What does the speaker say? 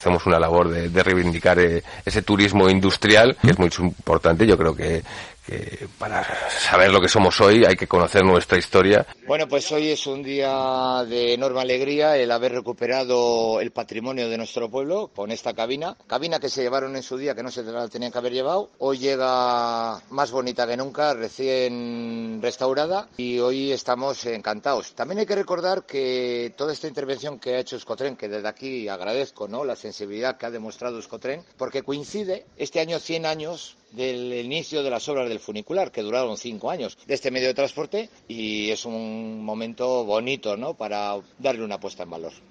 Hacemos una labor de reivindicar ese turismo industrial, que es muy importante. Yo creo que para saber lo que somos hoy hay que conocer nuestra historia. Bueno, pues hoy es un día de enorme alegría el haber recuperado el patrimonio de nuestro pueblo con esta cabina que se llevaron en su día, que no se la tenían que haber llevado. Hoy llega más bonita que nunca, recién restaurada, y hoy estamos encantados. También hay que recordar que toda esta intervención que ha hecho Euskotren, que desde aquí agradezco, ¿no?, la sensibilidad que ha demostrado Euskotren, porque coincide este año 100 años del inicio de las obras del funicular, que duraron 5 años, de este medio de transporte, y es un momento bonito, ¿no?, para darle una puesta en valor.